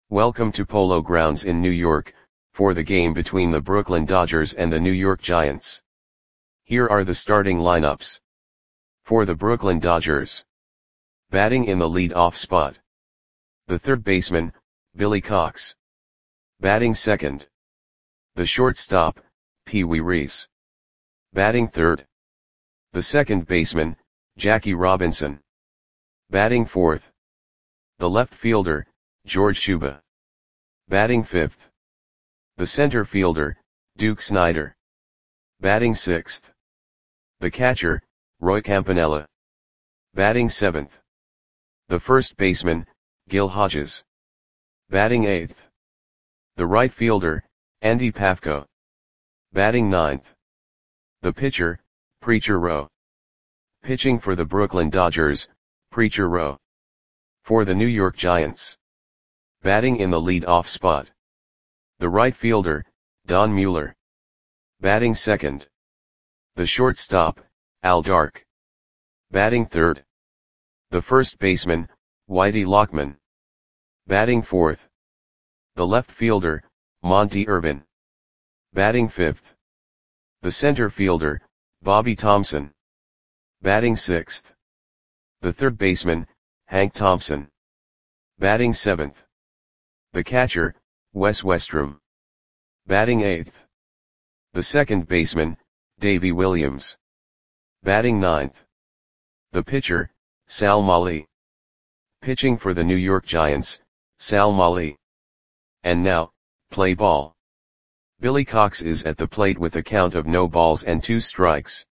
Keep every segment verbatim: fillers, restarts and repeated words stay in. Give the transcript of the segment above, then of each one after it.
Welcome to Polo Grounds in New York, for the game between the Brooklyn Dodgers and the New York Giants. Here are the starting lineups. For the Brooklyn Dodgers. Batting in the lead-off spot. The third baseman, Billy Cox. Batting second. The shortstop, Pee Wee Reese. Batting third. The second baseman, Jackie Robinson. Batting fourth. The left fielder, George Shuba. Batting fifth. The center fielder, Duke Snider. Batting sixth. The catcher, Roy Campanella. Batting seventh. The first baseman, Gil Hodges. Batting eighth. The right fielder, Andy Pafko. Batting ninth. The pitcher, Preacher Rowe. Pitching for the Brooklyn Dodgers, Preacher Rowe. For the New York Giants. Batting in the lead-off spot. The right fielder, Don Mueller. Batting second. The shortstop, Al Dark. Batting third. The first baseman, Whitey Lockman. Batting fourth. The left fielder, Monty Irvin. Batting fifth. The center fielder, Bobby Thompson. Batting sixth. The third baseman, Hank Thompson. Batting seventh. The catcher, Wes Westrum. Batting eighth. The second baseman, Davey Williams. Batting ninth. The pitcher, Sal Mali. Pitching for the New York Giants, Sal Mali. And now, play ball. Billy Cox is at the plate with a count of no balls and two strikes.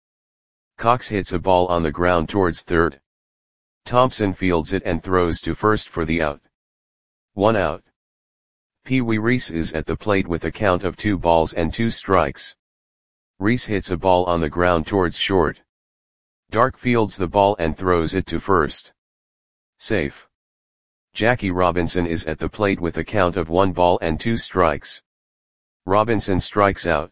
Cox hits a ball on the ground towards third. Thompson fields it and throws to first for the out. One out. Pee Wee Reese is at the plate with a count of two balls and two strikes. Reese hits a ball on the ground towards short. Dark fields the ball and throws it to first. Safe. Jackie Robinson is at the plate with a count of one ball and two strikes. Robinson strikes out.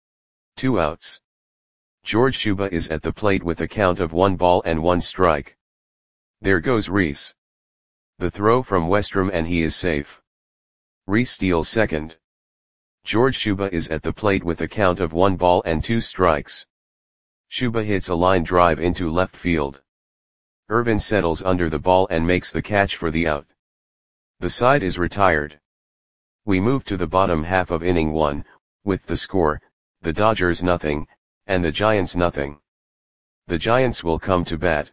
Two outs. George Shuba is at the plate with a count of one ball and one strike. There goes Reese. The throw from Westrum and he is safe. Reese steals second. George Shuba is at the plate with a count of one ball and two strikes. Shuba hits a line drive into left field. Irvin settles under the ball and makes the catch for the out. The side is retired. We move to the bottom half of inning one, with the score, the Dodgers nothing, and the Giants nothing. The Giants will come to bat.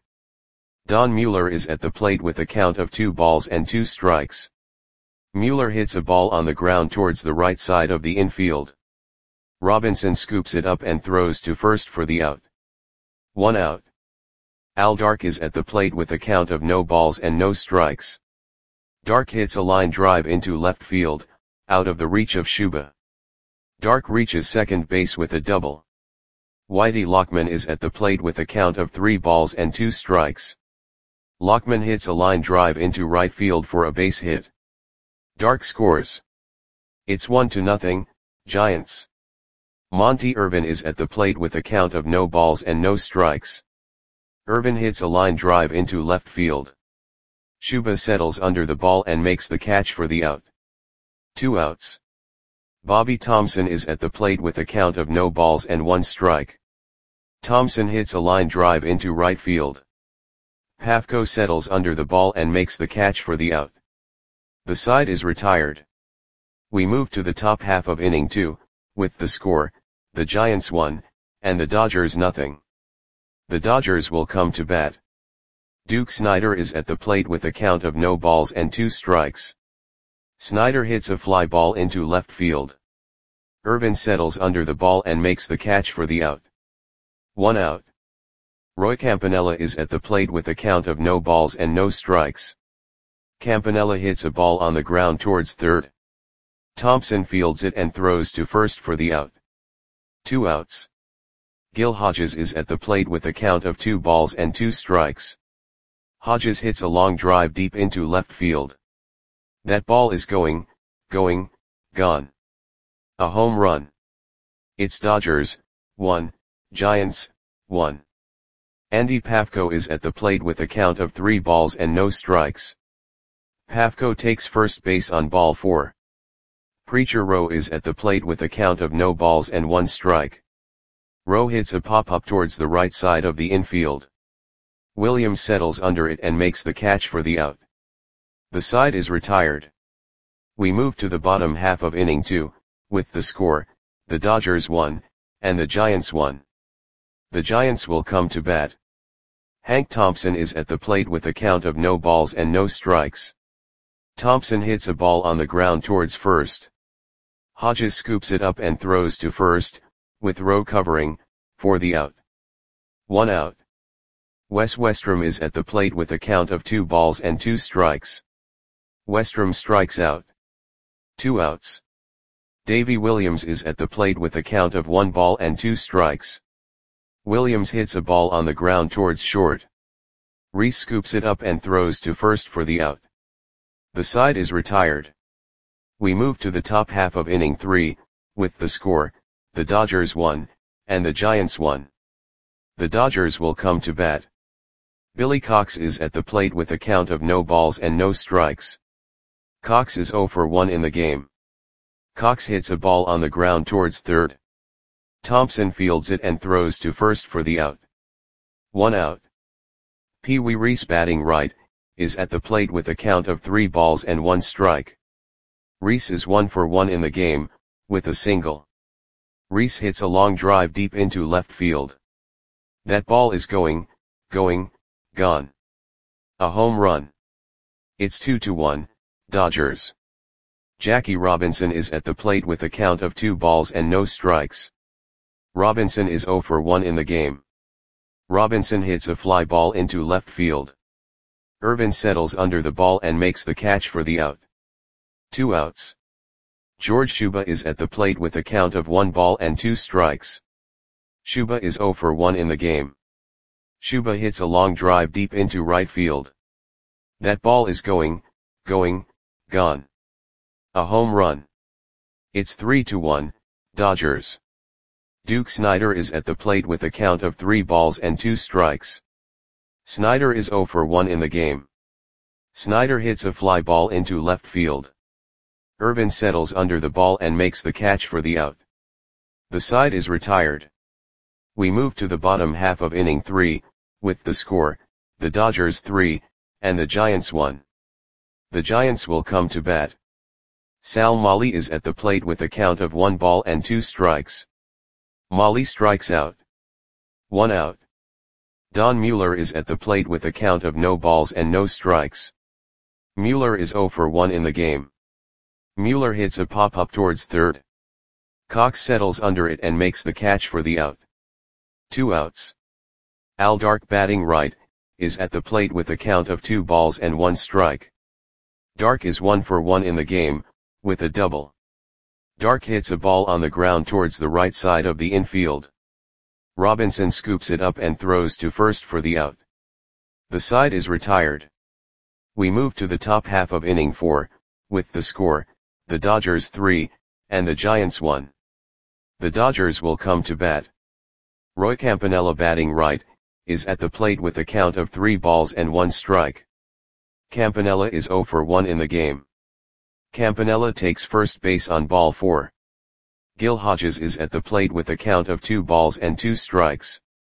Don Mueller is at the plate with a count of two balls and two strikes. Mueller hits a ball on the ground towards the right side of the infield. Robinson scoops it up and throws to first for the out. One out. Al Dark is at the plate with a count of no balls and no strikes. Dark hits a line drive into left field, out of the reach of Shuba. Dark reaches second base with a double. Whitey Lockman is at the plate with a count of three balls and two strikes. Lockman hits a line drive into right field for a base hit. Dark scores. It's one to nothing, Giants. Monty Irvin is at the plate with a count of no balls and no strikes. Irvin hits a line drive into left field. Shuba settles under the ball and makes the catch for the out. Two outs. Bobby Thompson is at the plate with a count of no balls and one strike. Thompson hits a line drive into right field. Pafko settles under the ball and makes the catch for the out. The side is retired. We move to the top half of inning two, with the score, the Giants one, and the Dodgers nothing. The Dodgers will come to bat. Duke Snider is at the plate with a count of no balls and two strikes. Snider hits a fly ball into left field. Irvin settles under the ball and makes the catch for the out. One out. Roy Campanella is at the plate with a count of no balls and no strikes. Campanella hits a ball on the ground towards third. Thompson fields it and throws to first for the out. Two outs. Gil Hodges is at the plate with a count of two balls and two strikes. Hodges hits a long drive deep into left field. That ball is going, going, gone. A home run. It's Dodgers, one, Giants, one. Andy Pafko is at the plate with a count of three balls and no strikes. Pafko takes first base on ball four. Preacher Rowe is at the plate with a count of no balls and one strike. Rowe hits a pop-up towards the right side of the infield. Williams settles under it and makes the catch for the out. The side is retired. We move to the bottom half of inning two, with the score, the Dodgers won, and the Giants won. The Giants will come to bat. Hank Thompson is at the plate with a count of no balls and no strikes. Thompson hits a ball on the ground towards first. Hodges scoops it up and throws to first, with Rowe covering, for the out. One out. Wes Westrom is at the plate with a count of two balls and two strikes. Westrom strikes out. Two outs. Davy Williams is at the plate with a count of one ball and two strikes. Williams hits a ball on the ground towards short. Reese scoops it up and throws to first for the out. The side is retired. We move to the top half of inning three, with the score, the Dodgers won, and the Giants won. The Dodgers will come to bat. Billy Cox is at the plate with a count of no balls and no strikes. Cox is oh for one in the game. Cox hits a ball on the ground towards third. Thompson fields it and throws to first for the out. One out. Pee Wee Reese, batting right, is at the plate with a count of three balls and one strike. Reese is one for one in the game, with a single. Reese hits a long drive deep into left field. That ball is going, going, gone. A home run. It's two to one, Dodgers. Jackie Robinson is at the plate with a count of two balls and no strikes. Robinson is oh for one in the game. Robinson hits a fly ball into left field. Irvin settles under the ball and makes the catch for the out. Two outs. George Shuba is at the plate with a count of one ball and two strikes. Shuba is oh for one in the game. Shuba hits a long drive deep into right field. That ball is going, going, gone. A home run. It's three to one, Dodgers. Duke Snider is at the plate with a count of three balls and two strikes. Snider is oh for one in the game. Snider hits a fly ball into left field. Irvin settles under the ball and makes the catch for the out. The side is retired. We move to the bottom half of inning three, with the score, the Dodgers three, and the Giants one. The Giants will come to bat. Sal Molly is at the plate with a count of one ball and two strikes. Molly strikes out. One out. Don Mueller is at the plate with a count of no balls and no strikes. Mueller is oh for one in the game. Mueller hits a pop-up towards third. Cox settles under it and makes the catch for the out. Two outs. Al Dark, batting right, is at the plate with a count of two balls and one strike. Dark is one for one in the game, with a double. Dark hits a ball on the ground towards the right side of the infield. Robinson scoops it up and throws to first for the out. The side is retired. We move to the top half of inning four, with the score, the Dodgers three, and the Giants one. The Dodgers will come to bat. Roy Campanella, batting right, is at the plate with a count of three balls and one strike. Campanella is oh for one in the game. Campanella takes first base on ball four. Gil Hodges is at the plate with a count of two balls and two strikes.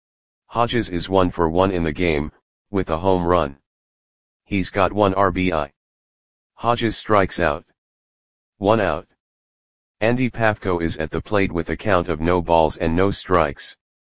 Hodges is one for one in the game, with a home run. He's got one R B I. Hodges strikes out. One out. Andy Pafko is at the plate with a count of no balls and no strikes.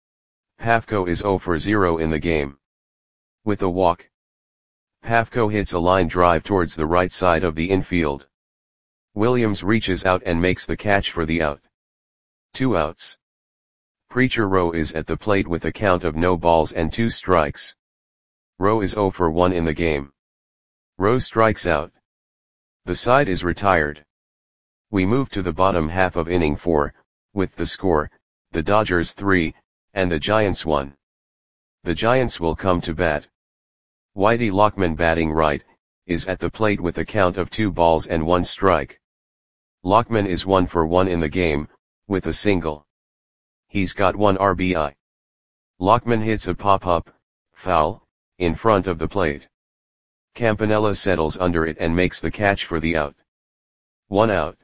Pafko is oh for zero in the game. With a walk. Pafko hits a line drive towards the right side of the infield. Williams reaches out and makes the catch for the out. Two outs. Preacher Rowe is at the plate with a count of no balls and two strikes. Rowe is oh for one in the game. Rowe strikes out. The side is retired. We move to the bottom half of inning four, with the score, the Dodgers three, and the Giants one. The Giants will come to bat. Whitey Lockman, batting right, is at the plate with a count of two balls and one strike. Lockman is one for one in the game, with a single. He's got one R B I. Lockman hits a pop-up, foul, in front of the plate. Campanella settles under it and makes the catch for the out. One out.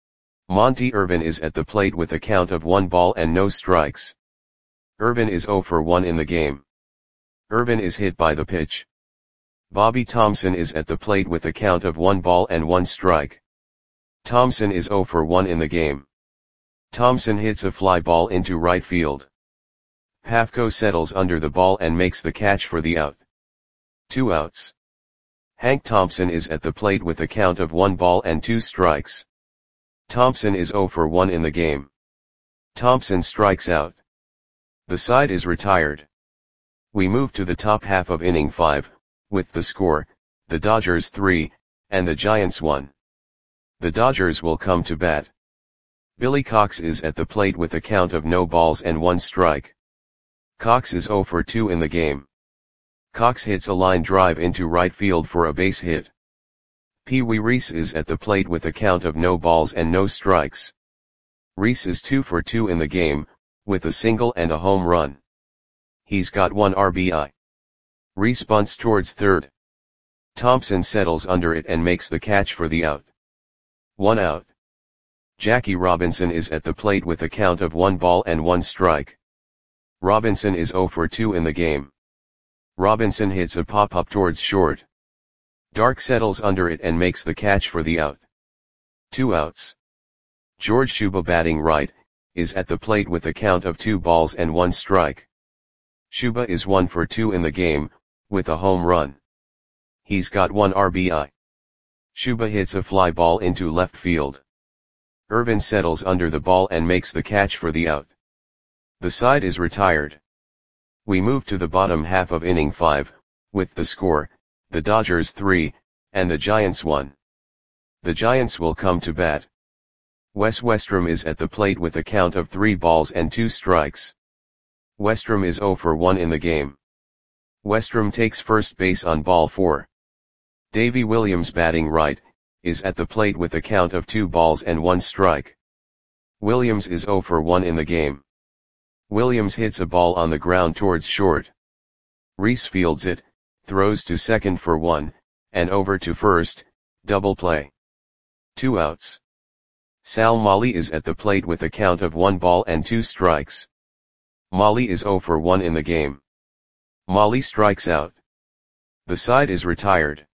Monty Irvin is at the plate with a count of one ball and no strikes. Irvin is zero for one in the game. Irvin is hit by the pitch. Bobby Thompson is at the plate with a count of one ball and one strike. Thompson is zero for one in the game. Thompson hits a fly ball into right field. Pafko settles under the ball and makes the catch for the out. Two outs. Hank Thompson is at the plate with a count of one ball and two strikes. Thompson is zero for one in the game. Thompson strikes out. The side is retired. We move to the top half of inning five, with the score, the Dodgers three, and the Giants one. The Dodgers will come to bat. Billy Cox is at the plate with a count of no balls and one strike. Cox is zero for two in the game. Cox hits a line drive into right field for a base hit. Pee Wee Reese is at the plate with a count of no balls and no strikes. Reese is two for two in the game, with a single and a home run. He's got one R B I. Reese bunts towards third. Thompson settles under it and makes the catch for the out. One out. Jackie Robinson is at the plate with a count of one ball and one strike. Robinson is zero for two in the game. Robinson hits a pop-up towards short. Dark settles under it and makes the catch for the out. Two outs. George Shuba, batting right, is at the plate with a count of two balls and one strike. Shuba is one for two in the game, with a home run. He's got one R B I. Shuba hits a fly ball into left field. Irvin settles under the ball and makes the catch for the out. The side is retired. We move to the bottom half of inning five, with the score, the Dodgers three, and the Giants one. The Giants will come to bat. Wes Westrom is at the plate with a count of three balls and two strikes. Westrom is zero for one in the game. Westrom takes first base on ball four. Davy Williams, batting right, is at the plate with a count of two balls and one strike. Williams is zero for one in the game. Williams hits a ball on the ground towards short. Reese fields it, throws to second for one, and over to first, double play. Two outs. Sal Molly is at the plate with a count of one ball and two strikes. Molly is zero for one in the game. Molly strikes out. The side is retired.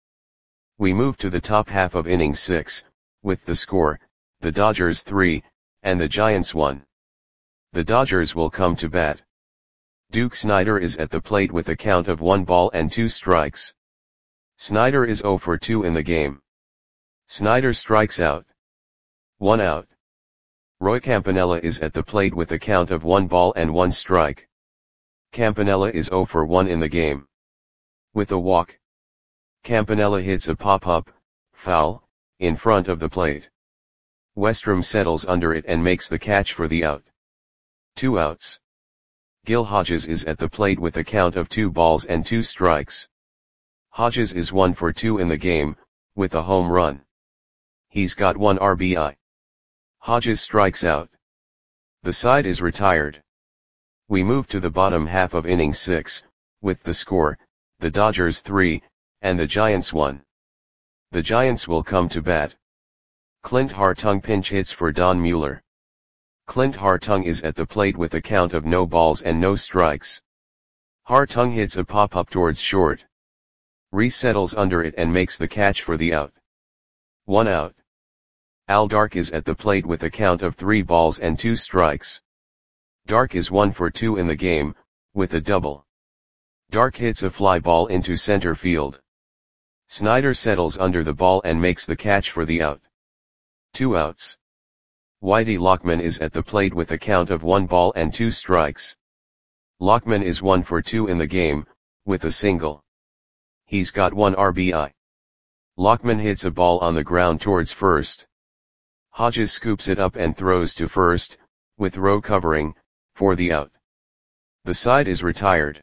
We move to the top half of inning six, with the score, the Dodgers three, and the Giants one. The Dodgers will come to bat. Duke Snider is at the plate with a count of one ball and two strikes. Snider is zero for two in the game. Snider strikes out. One out. Roy Campanella is at the plate with a count of one ball and one strike. Campanella is zero for one in the game. With a walk. Campanella hits a pop-up, foul, in front of the plate. Westrom settles under it and makes the catch for the out. Two outs. Gil Hodges is at the plate with a count of two balls and two strikes. Hodges is one for two in the game, with a home run. He's got one R B I. Hodges strikes out. The side is retired. We move to the bottom half of inning six, with the score, the Dodgers three, and the Giants one. The Giants will come to bat. Clint Hartung pinch hits for Don Mueller. Clint Hartung is at the plate with a count of no balls and no strikes. Hartung hits a pop-up towards short. Reese settles under it and makes the catch for the out. One out. Al Dark is at the plate with a count of three balls and two strikes. Dark is one for two in the game, with a double. Dark hits a fly ball into center field. Snider settles under the ball and makes the catch for the out. Two outs. Whitey Lockman is at the plate with a count of one ball and two strikes. Lockman is one for two in the game, with a single. He's got one R B I. Lockman hits a ball on the ground towards first. Hodges scoops it up and throws to first, with Rowe covering, for the out. The side is retired.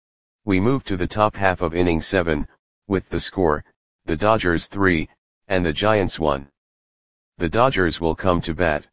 We move to the top half of inning seven, with the score, the Dodgers three, and the Giants one. The Dodgers will come to bat.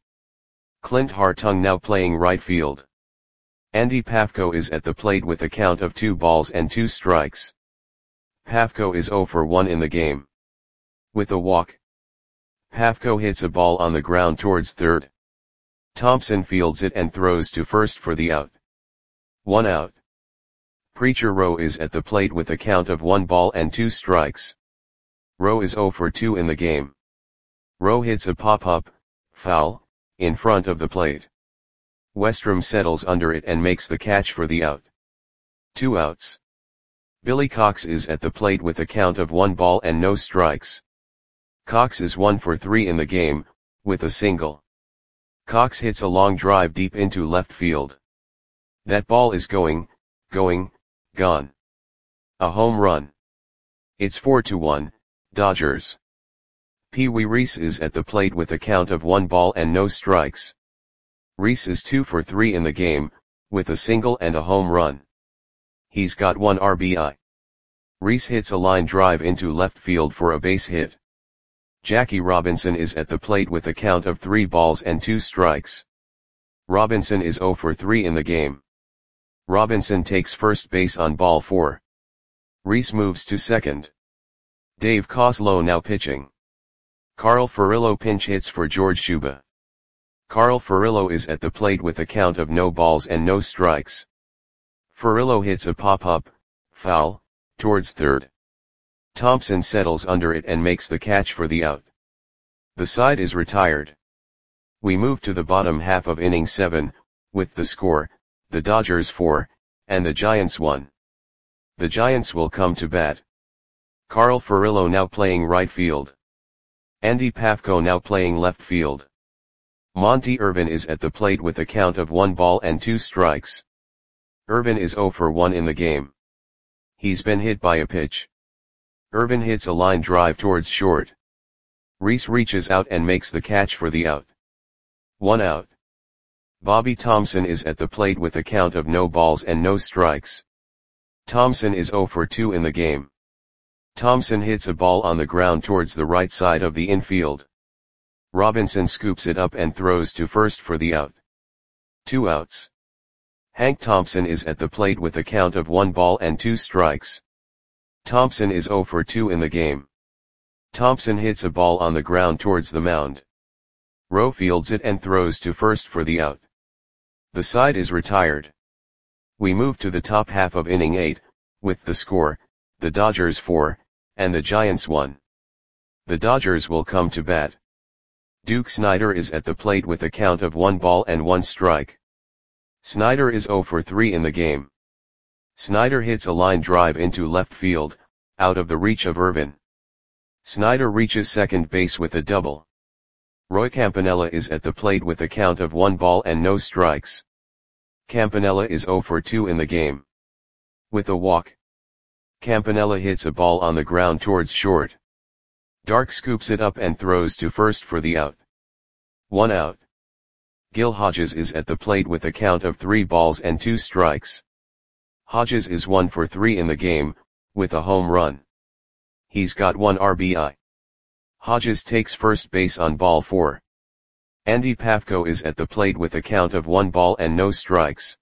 Clint Hartung now playing right field. Andy Pafko is at the plate with a count of two balls and two strikes. Pafko is zero for one in the game. With a walk, Pafko hits a ball on the ground towards third. Thompson fields it and throws to first for the out. One out. Preacher Rowe is at the plate with a count of one ball and two strikes. Rowe is zero for two in the game. Rowe hits a pop-up, foul, in front of the plate. Westrom settles under it and makes the catch for the out. Two outs. Billy Cox is at the plate with a count of one ball and no strikes. Cox is one for three in the game, with a single. Cox hits a long drive deep into left field. That ball is going, going, gone. A home run. It's four to one, Dodgers. Pee Wee Reese is at the plate with a count of one ball and no strikes. Reese is two for three in the game, with a single and a home run. He's got one R B I. Reese hits a line drive into left field for a base hit. Jackie Robinson is at the plate with a count of three balls and two strikes. Robinson is zero for three in the game. Robinson takes first base on ball four. Reese moves to second. Dave Coslow now pitching. Carl Furillo pinch hits for George Shuba. Carl Furillo is at the plate with a count of no balls and no strikes. Furillo hits a pop-up, foul, towards third. Thompson settles under it and makes the catch for the out. The side is retired. We move to the bottom half of inning seven, with the score, the Dodgers four, and the Giants one. The Giants will come to bat. Carl Furillo now playing right field. Andy Pafko now playing left field. Monty Irvin is at the plate with a count of one ball and two strikes. Irvin is zero for one in the game. He's been hit by a pitch. Irvin hits a line drive towards short. Reese reaches out and makes the catch for the out. One out. Bobby Thompson is at the plate with a count of no balls and no strikes. Thompson is zero for two in the game. Thompson hits a ball on the ground towards the right side of the infield. Robinson scoops it up and throws to first for the out. Two outs. Hank Thompson is at the plate with a count of one ball and two strikes. Thompson is zero for two in the game. Thompson hits a ball on the ground towards the mound. Rowe fields it and throws to first for the out. The side is retired. We move to the top half of inning eight, with the score, the Dodgers four, and the Giants one. The Dodgers will come to bat. Duke Snider is at the plate with a count of one ball and one strike. Snider is zero for three in the game. Snider hits a line drive into left field, out of the reach of Irvin. Snider reaches second base with a double. Roy Campanella is at the plate with a count of one ball and no strikes. Campanella is zero for two in the game. With a walk, Campanella hits a ball on the ground towards short. Dark scoops it up and throws to first for the out. One out. Gil Hodges is at the plate with a count of three balls and two strikes. Hodges is one for three in the game, with a home run. He's got one R B I. Hodges takes first base on ball four. Andy Pafko is at the plate with a count of one ball and no strikes.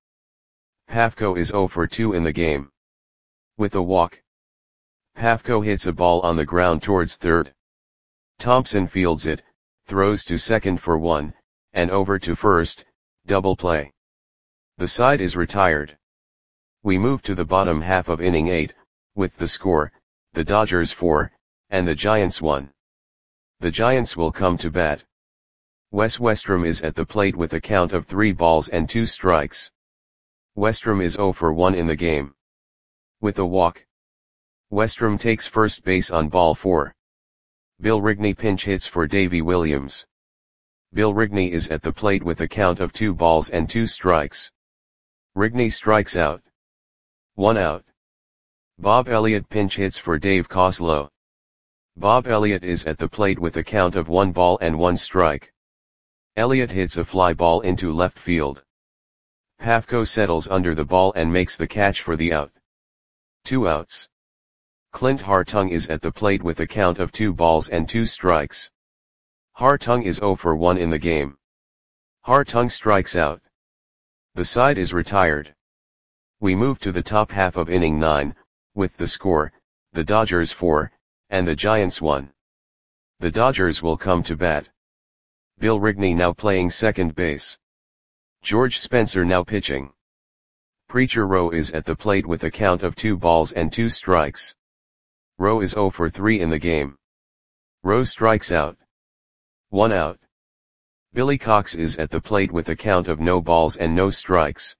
Pafko is zero for two in the game. With a walk, Pafko hits a ball on the ground towards third. Thompson fields it, throws to second for one, and over to first, double play. The side is retired. We move to the bottom half of inning eight, with the score, the Dodgers four, and the Giants one. The Giants will come to bat. Wes Westrom is at the plate with a count of three balls and two strikes. Westrom is zero for one in the game. With a walk, Westrom takes first base on ball four. Bill Rigney pinch hits for Davy Williams. Bill Rigney is at the plate with a count of two balls and two strikes. Rigney strikes out. One out. Bob Elliott pinch hits for Dave Coslow. Bob Elliott is at the plate with a count of one ball and one strike. Elliott hits a fly ball into left field. Pafko settles under the ball and makes the catch for the out. Two outs. Clint Hartung is at the plate with a count of two balls and two strikes. Hartung is zero for one in the game. Hartung strikes out. The side is retired. We move to the top half of inning nine, with the score, the Dodgers four, and the Giants one. The Dodgers will come to bat. Bill Rigney now playing second base. George Spencer now pitching. Preacher Rowe is at the plate with a count of two balls and two strikes. Rowe is oh for three in the game. Rowe strikes out. One out. Billy Cox is at the plate with a count of no balls and no strikes.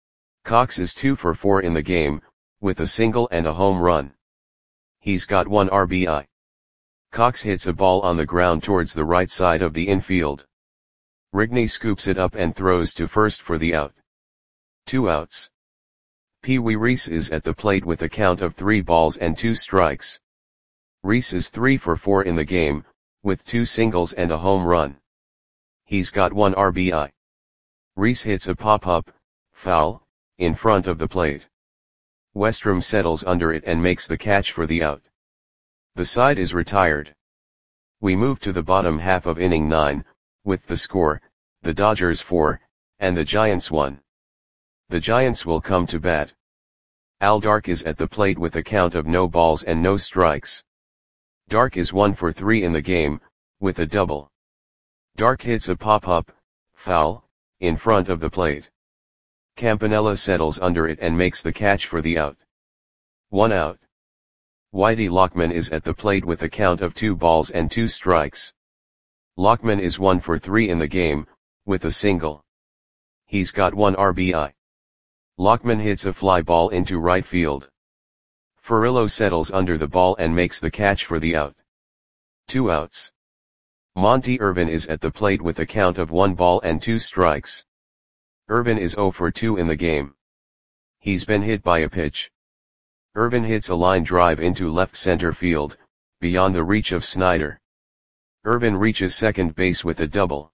Cox is two for four in the game, with a single and a home run. He's got one R B I. Cox hits a ball on the ground towards the right side of the infield. Rigney scoops it up and throws to first for the out. Two outs. Pee Wee Reese is at the plate with a count of three balls and two strikes. Reese is three for four in the game, with two singles and a home run. He's got one R B I. Reese hits a pop-up, foul, in front of the plate. Westrom settles under it and makes the catch for the out. The side is retired. We move to the bottom half of inning nine, with the score, the Dodgers four, and the Giants one. The Giants will come to bat. Al Dark is at the plate with a count of no balls and no strikes. Dark is one for three in the game, with a double. Dark hits a pop-up, foul, in front of the plate. Campanella settles under it and makes the catch for the out. One out. Whitey Lockman is at the plate with a count of two balls and two strikes. Lockman is one for three in the game, with a single. He's got one R B I. Lockman hits a fly ball into right field. Furillo settles under the ball and makes the catch for the out. Two outs. Monty Irvin is at the plate with a count of one ball and two strikes. Irvin is oh for two in the game. He's been hit by a pitch. Irvin hits a line drive into left center field, beyond the reach of Snyder. Irvin reaches second base with a double.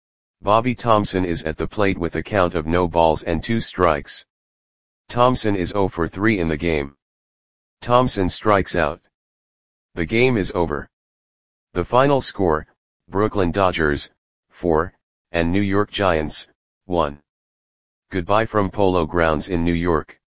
Bobby Thompson is at the plate with a count of no balls and two strikes. Thompson is oh for three in the game. Thompson strikes out. The game is over. The final score, Brooklyn Dodgers, four, and New York Giants, one. Goodbye from Polo Grounds in New York.